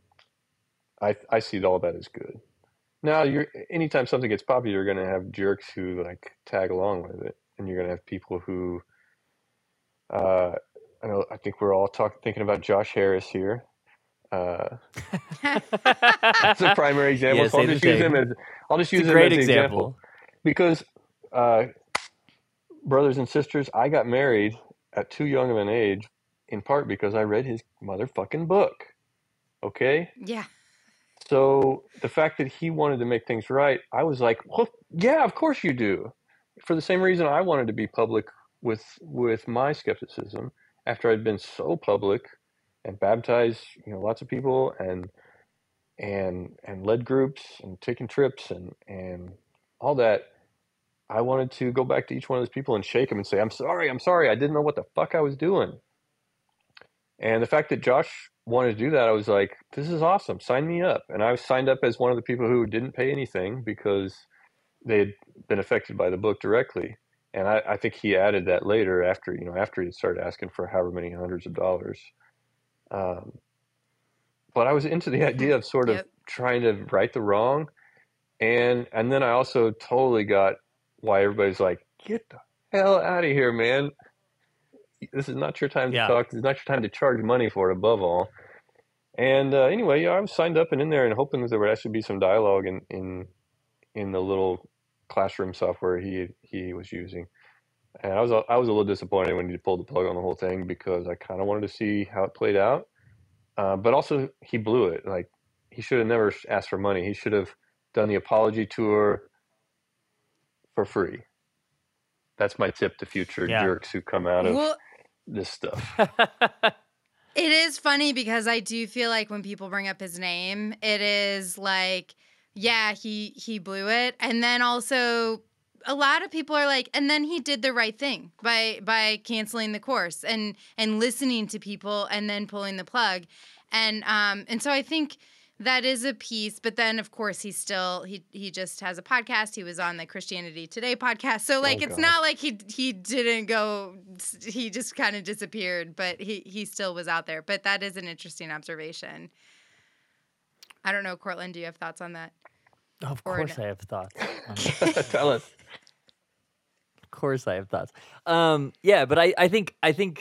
I see all that as good. Now, anytime something gets popular, you're going to have jerks who like tag along with it. And you're going to have people who, I think we're all thinking about Josh Harris here. That's a primary example. Yes, so I'll just use him as an example. Because brothers and sisters, I got married at too young of an age, in part because I read his motherfucking book. Okay? Yeah. So the fact that he wanted to make things right, I was like, well, yeah, of course you do. For the same reason I wanted to be public with my skepticism after I'd been so public and baptized, lots of people and led groups and taken trips and all that. I wanted to go back to each one of those people and shake them and say, I'm sorry. I didn't know what the fuck I was doing. And the fact that Josh wanted to do that, I was like, this is awesome. Sign me up. And I was signed up as one of the people who didn't pay anything because they had been affected by the book directly. And I think he added that later after he had started asking for however many hundreds of dollars. But I was into the idea of sort of trying to right the wrong. And then I also totally got why everybody's like, get the hell out of here, man. This is not your time to talk. This is not your time to charge money for it, above all. And anyway, I was signed up and in there and hoping that there would actually be some dialogue in the little classroom software he was using. And I was a little disappointed when he pulled the plug on the whole thing because I kind of wanted to see how it played out. But also he blew it. Like, he should have never asked for money. He should have done the apology tour for free. That's my tip to future jerks who come out of this stuff. It is funny because I do feel like when people bring up his name, it is like, yeah, he blew it. And then also a lot of people are like, and then he did the right thing by canceling the course and listening to people and then pulling the plug. And so I think that is a piece, but then of course he just has a podcast. He was on the Christianity Today podcast. So like, it's not like he didn't go, he just kind of disappeared, but he still was out there. But that is an interesting observation. I don't know, Cortland, do you have thoughts on that? Of course I have thoughts. Tell us. Of course I have thoughts. But I think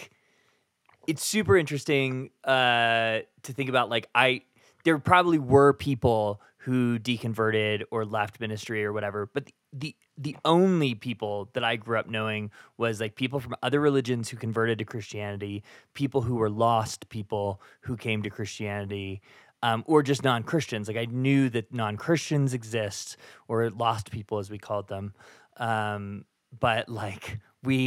it's super interesting to think about. Like, there probably were people who deconverted or left ministry or whatever, but the only people that I grew up knowing was like people from other religions who converted to Christianity, people who were lost people who came to Christianity, or just non-Christians. Like, I knew that non-Christians exist, or lost people as we called them. But like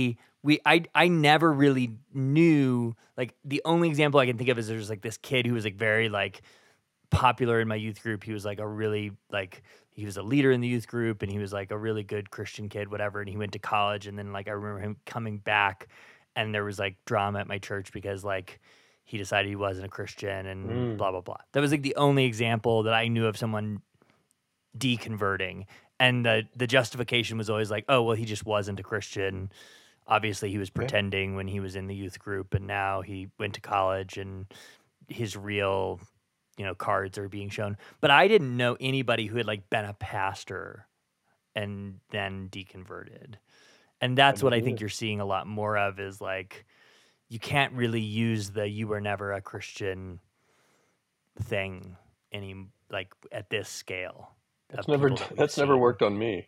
I never really knew, like, the only example I can think of is there's like this kid who was like very like popular in my youth group. He was like he was a leader in the youth group and he was like a really good Christian kid, whatever. And he went to college and then like, I remember him coming back and there was like drama at my church because like he decided he wasn't a Christian and blah, blah, blah. That was like the only example that I knew of someone deconverting. And the justification was always like, oh, well, he just wasn't a Christian. Obviously he was pretending when he was in the youth group and now he went to college and his real cards are being shown. But I didn't know anybody who had like been a pastor and then deconverted. And that's what I think you're seeing a lot more of is like, you can't really use the "you were never a Christian" thing like at this scale. That's never worked on me.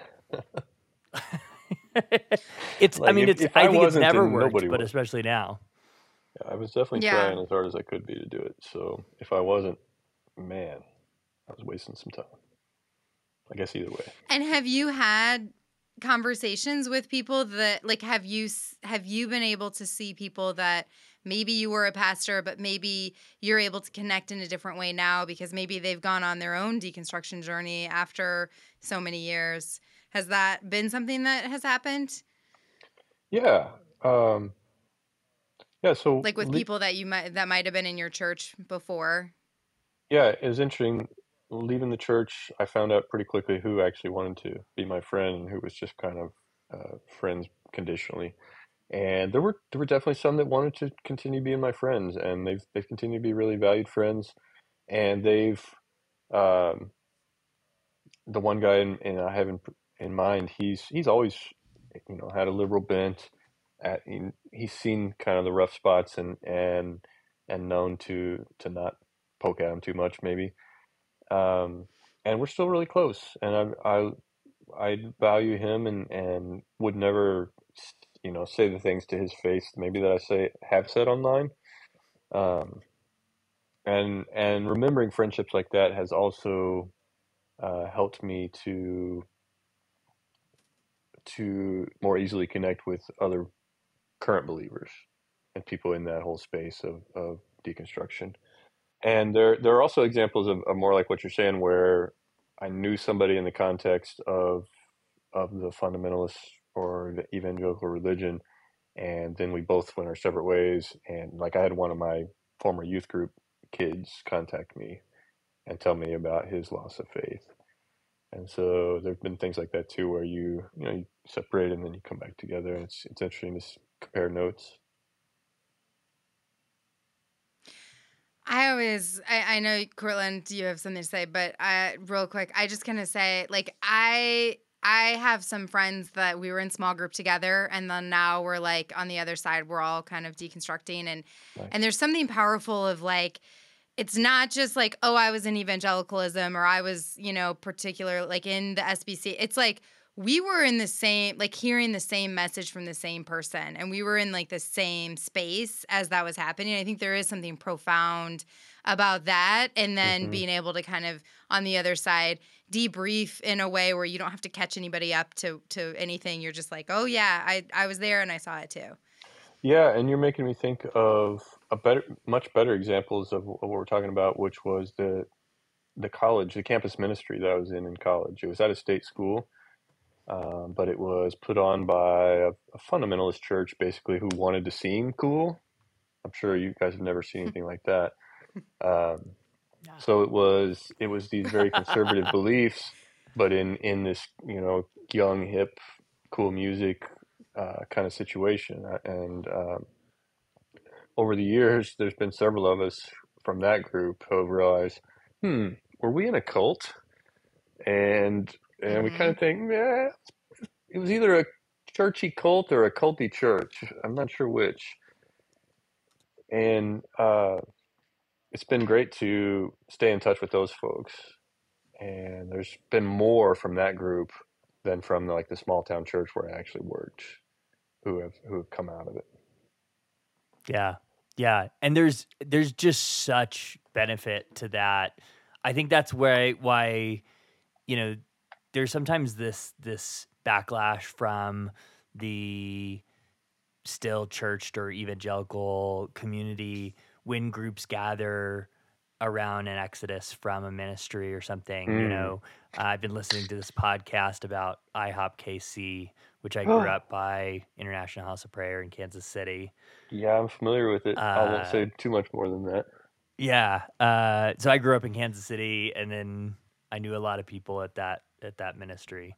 It's Like, I mean, if I think it's wasn't, never then worked, nobody but would. especially now. Yeah, I was definitely Yeah. trying as hard as I could be to do it. So if I wasn't, man, I was wasting some time. I guess either way. And have you had conversations with people that like have you been able to see people that maybe you were a pastor, but maybe you're able to connect in a different way now because maybe they've gone on their own deconstruction journey after so many years? Has that been something that has happened? Yeah. Yeah. So Like with people that might have been in your church before? yeah, it was interesting. Leaving the church, I found out pretty quickly who actually wanted to be my friend and who was just kind of friends conditionally. And there were definitely some that wanted to continue being my friends, and they've continued to be really valued friends. And they've um, the one guy I have in mind, he's always had a liberal bent. He's seen kind of the rough spots and known to not poke at him too much maybe. And we're still really close, and I value him and would never say the things to his face maybe that I have said online. Um, and remembering friendships like that has also helped me to more easily connect with other current believers and people in that whole space of deconstruction. And there are also examples of more like what you're saying, where I knew somebody in the context of the fundamentalist or the evangelical religion, and then we both went our separate ways. And like I had one of my former youth group kids contact me and tell me about his loss of faith. And so there've been things like that too, where you separate and then you come back together, and it's interesting to compare notes. I know, Cortland, you have something to say, but real quick, I just kind of say, like, I have some friends that we were in small group together, and then now we're like on the other side, we're all kind of deconstructing, and Nice. and there's something powerful of like, it's not just like, oh, I was in evangelicalism or I was, particular like in the SBC. It's like we were in the same, like hearing the same message from the same person, and we were in like the same space as that was happening. I think there is something profound about that, and then being able to kind of on the other side debrief in a way where you don't have to catch anybody up to anything. You're just like, oh yeah, I was there and I saw it too. Yeah, and you're making me think of much better examples of what we're talking about, which was the campus ministry that I was in college. It was at a state school, but it was put on by a fundamentalist church, basically, who wanted to seem cool. I'm sure you guys have never seen anything like that. So it was these very conservative beliefs, but in this young, hip, cool music kind of situation. And over the years, there's been several of us from that group who have realized, were we in a cult? And we kind of think, yeah, it was either a churchy cult or a culty church. I'm not sure which. And it's been great to stay in touch with those folks. And there's been more from that group than from like the small town church where I actually worked, who have come out of it. Yeah. And there's just such benefit to that. I think that's why there's sometimes this backlash from the still churched or evangelical community when groups gather around an exodus from a ministry or something. I've been listening to this podcast about IHOP KC, which I grew up by, International House of Prayer in Kansas City. Yeah, I'm familiar with it. I won't say too much more than that. Yeah. So I grew up in Kansas City, and then I knew a lot of people at that ministry.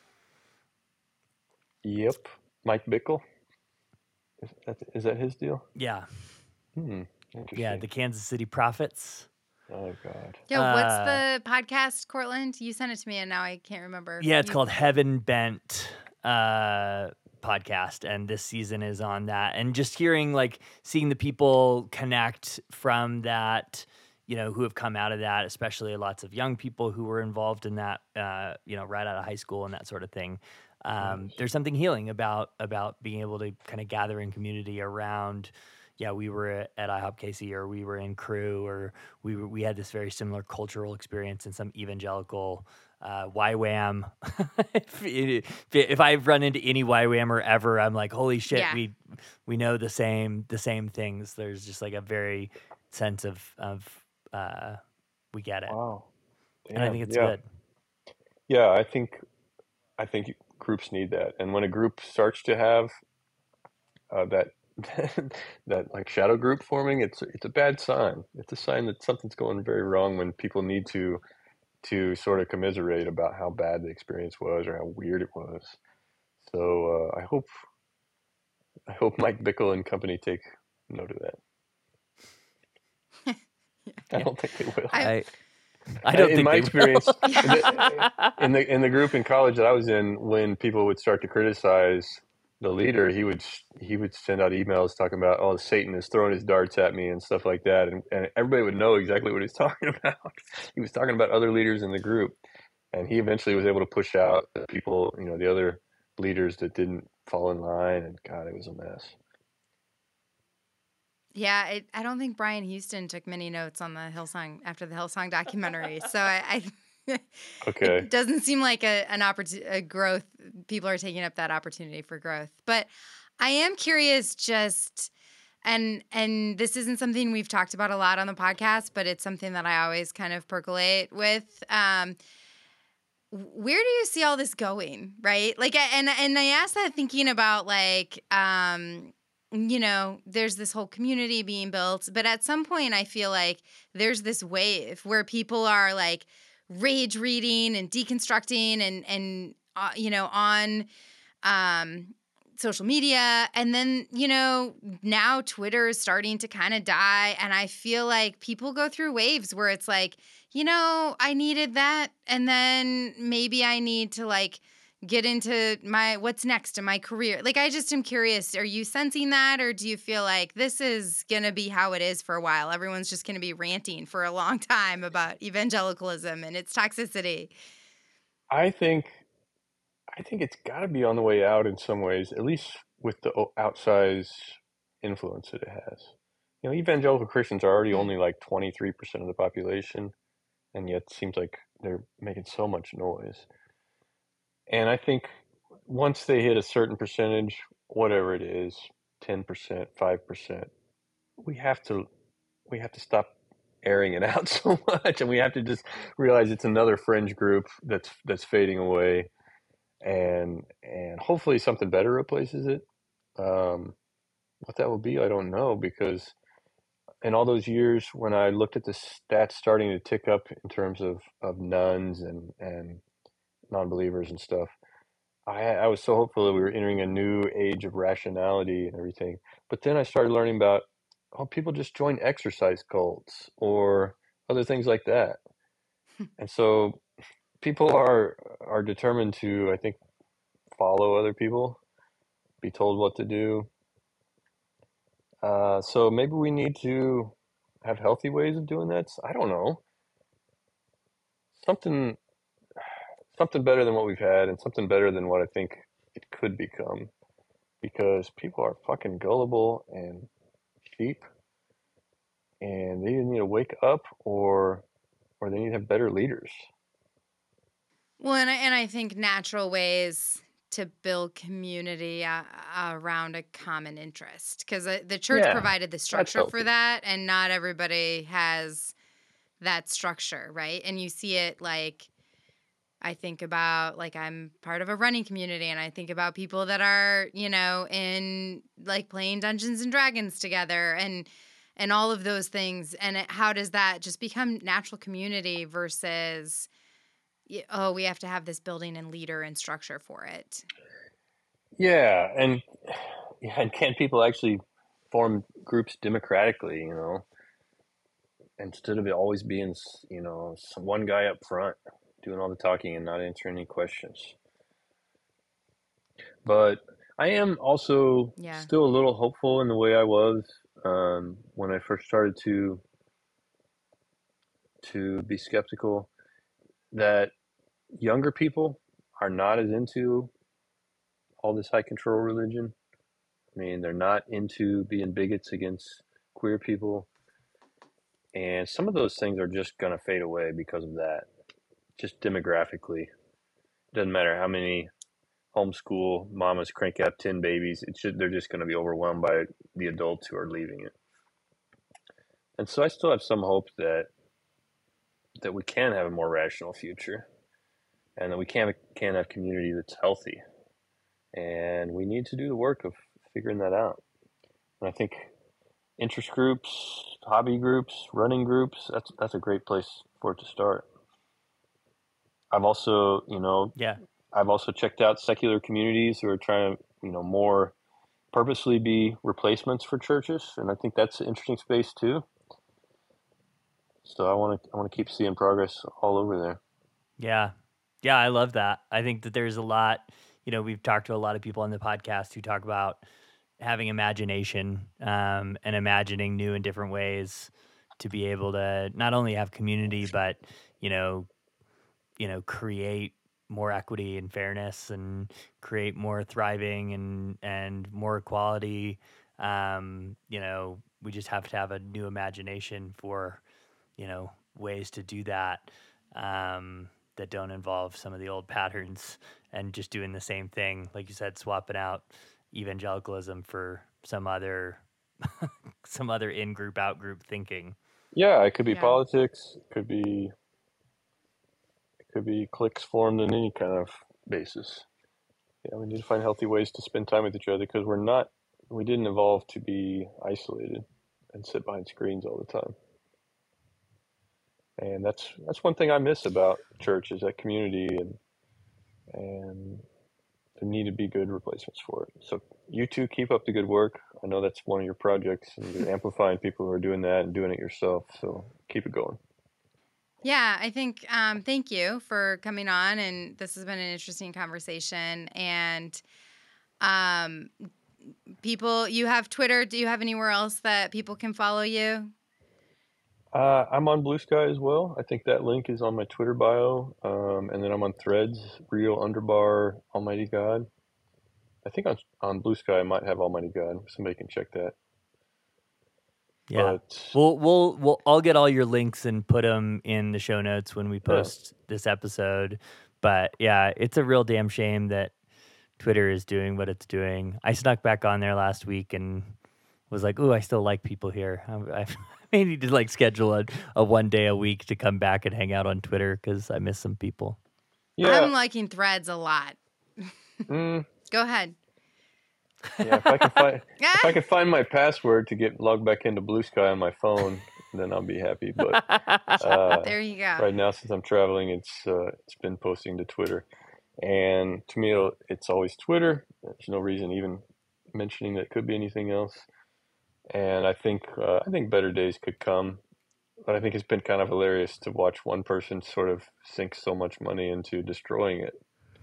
Yep. Mike Bickle. Is that his deal? Yeah. Interesting. Yeah, the Kansas City Prophets. Oh God. Yeah, what's the podcast, Cortland? You sent it to me, and now I can't remember. Yeah, it's called Heaven Bent podcast, and this season is on that. And just seeing the people connect from that, who have come out of that, especially lots of young people who were involved in that, right out of high school and that sort of thing. There's something healing about being able to kind of gather in community around. Yeah, we were at IHOP Casey, or we were in Crew, or we had this very similar cultural experience in some evangelical YWAM. if I've run into any YWAMer ever, I'm like, holy shit, Yeah. we know the same things. There's just like a very sense of we get it. Wow. And I think it's yeah. good. Yeah, I think groups need that, and when a group starts to have that that like shadow group forming, it's a bad sign. It's a sign that something's going very wrong when people need to sort of commiserate about how bad the experience was or how weird it was. So I hope Mike Bickle and company take note of that. I don't think they will. I don't in think my they experience will. in the group in college that I was in, when people would start to criticize the leader, he would send out emails talking about, oh, Satan is throwing his darts at me and stuff like that, and everybody would know exactly what he's talking about. He was talking about other leaders in the group, and he eventually was able to push out the people, the other leaders that didn't fall in line, and God, it was a mess. Yeah, I don't think Brian Houston took many notes on the Hillsong after the Hillsong documentary. So I Okay. It doesn't seem like a growth. People are taking up that opportunity for growth. But I am curious, and this isn't something we've talked about a lot on the podcast, but it's something that I always kind of percolate with. Where do you see all this going, right? Like, and I asked that thinking about there's this whole community being built, but at some point I feel like there's this wave where people are like rage reading and deconstructing and on social media. And then, now Twitter is starting to kind of die. And I feel like people go through waves where it's like, I needed that. And then maybe I need to get into what's next in my career. Like, I just am curious, are you sensing that, or do you feel like this is going to be how it is for a while? Everyone's just going to be ranting for a long time about evangelicalism and its toxicity. I think it's got to be on the way out in some ways, at least with the outsized influence that it has. Evangelical Christians are already only like 23% of the population, and yet it seems like they're making so much noise. And I think once they hit a certain percentage, whatever it is, 10%, 5%, we have to stop airing it out so much, and we have to just realize it's another fringe group that's fading away, and hopefully something better replaces it. What that will be, I don't know, because in all those years when I looked at the stats starting to tick up in terms of nuns and non-believers and stuff, I was so hopeful that we were entering a new age of rationality and everything. But then I started learning about, people just join exercise cults or other things like that. And so people are determined to, I think, follow other people, be told what to do. So maybe we need to have healthy ways of doing that. I don't know. Something better than what we've had, and something better than what I think it could become, because people are fucking gullible and cheap, and they either need to wake up or they need to have better leaders. Well, and I think natural ways to build community around a common interest, because the church provided the structure for that, and not everybody has that structure, right? And you see it I think about, I'm part of a running community, and I think about people that are, in playing Dungeons and Dragons together and all of those things. And how does that just become natural community versus, we have to have this building and leader and structure for it? Yeah, and can people actually form groups democratically, instead of it always being, some one guy up front doing all the talking and not answering any questions. But I am also Yeah. still a little hopeful in the way I was when I first started to be skeptical that younger people are not as into all this high control religion. I mean, they're not into being bigots against queer people. And some of those things are just going to fade away because of that, just demographically. Doesn't matter how many homeschool mamas crank out 10 babies, they're just going to be overwhelmed by the adults who are leaving it. And so I still have some hope that we can have a more rational future, and that we can have community that's healthy. And we need to do the work of figuring that out. And I think interest groups, hobby groups, running groups, that's a great place for it to start. I've also, I've also checked out secular communities who are trying to, more purposely be replacements for churches, and I think that's an interesting space too. So I want to keep seeing progress all over there. Yeah. Yeah, I love that. I think that there's a lot, we've talked to a lot of people on the podcast who talk about having imagination and imagining new and different ways to be able to not only have community, but, create more equity and fairness and create more thriving and more equality. We just have to have a new imagination for, ways to do that. That don't involve some of the old patterns and just doing the same thing, like you said, swapping out evangelicalism for some other in-group, out-group thinking. Yeah, it could be politics. It could be cliques formed on any kind of basis. Yeah, we need to find healthy ways to spend time with each other because we didn't evolve to be isolated and sit behind screens all the time. And that's one thing I miss about church is that community and there need to be good replacements for it. So you two keep up the good work. I know that's one of your projects, and you're amplifying people who are doing that and doing it yourself. So keep it going. Yeah, I think thank you for coming on, and this has been an interesting conversation. And people, you have Twitter. Do you have anywhere else that people can follow you? I'm on Blue Sky as well. I think that link is on my Twitter bio. And then I'm on Threads, Real_Almighty God. I think on Blue Sky I might have Almighty God. Somebody can check that. Yeah. But I'll get all your links and put them in the show notes when we post this episode. But yeah, it's a real damn shame that Twitter is doing what it's doing. I snuck back on there last week and was like, ooh, I still like people here. I may need to schedule a 1 day a week to come back and hang out on Twitter because I miss some people. Yeah. I'm liking Threads a lot. Go ahead. Yeah, if I can find my password to get logged back into Blue Sky on my phone, then I'll be happy. But there you go. Right now, since I'm traveling, it's been posting to Twitter, and to me, it's always Twitter. There's no reason even mentioning that it could be anything else. And I think better days could come, but I think it's been kind of hilarious to watch one person sort of sink so much money into destroying it.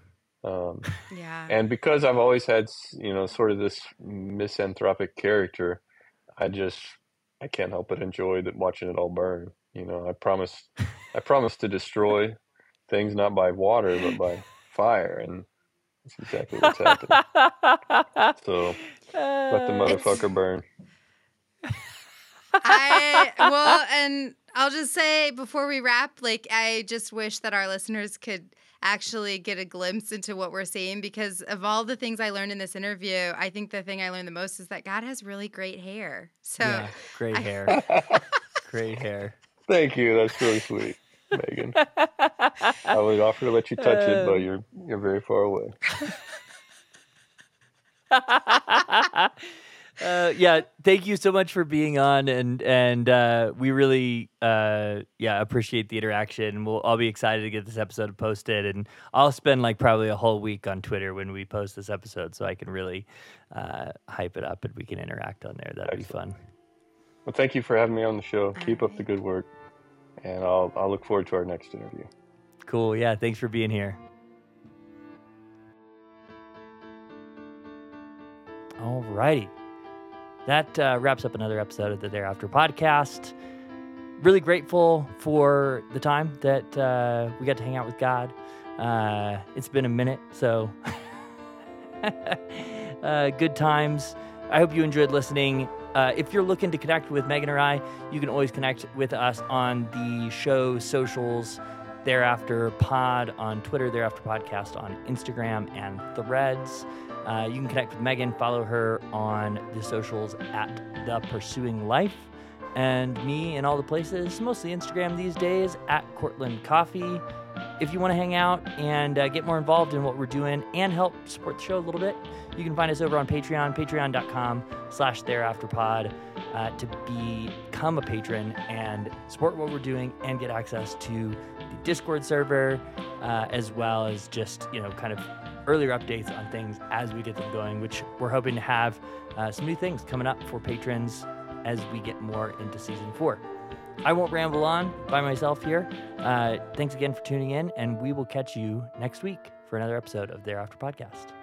And because I've always had, sort of this misanthropic character, I can't help but enjoy watching it all burn. I promise to destroy things not by water but by fire, and that's exactly what's happening. So let the motherfucker burn. And I'll just say before we wrap, I just wish that our listeners could actually get a glimpse into what we're seeing, because of all the things I learned in this interview, I think the thing I learned the most is that God has really great hair. So yeah, great hair. Great hair. Thank you. That's really sweet, Megan. I would offer to let you touch it, but you're very far away. Thank you so much for being on, and we really appreciate the interaction. I'll be excited to get this episode posted, and I'll spend probably a whole week on Twitter when we post this episode, so I can really hype it up and we can interact on there. That'd be fun. Well, thank you for having me on the show. Keep up right. the good work, and I'll look forward to our next interview. Cool. Yeah. Thanks for being here. All righty. That wraps up another episode of the Thereafter podcast. Really grateful for the time that we got to hang out with God. It's been a minute, so good times. I hope you enjoyed listening. If you're looking to connect with Megan or I, you can always connect with us on the show socials, Thereafter Pod on Twitter, Thereafter Podcast on Instagram and Threads. You can connect with Megan, follow her on the socials at The Pursuing Life, and me in all the places, mostly Instagram these days, at Cortland Coffee. If you want to hang out and get more involved in what we're doing and help support the show a little bit, you can find us over on Patreon, patreon.com/thereafterpod to become a patron and support what we're doing and get access to the Discord server, as well as just, kind of earlier updates on things as we get them going, which we're hoping to have some new things coming up for patrons as we get more into season 4. I won't ramble on by myself here. Thanks again for tuning in, and we will catch you next week for another episode of Thereafter Podcast.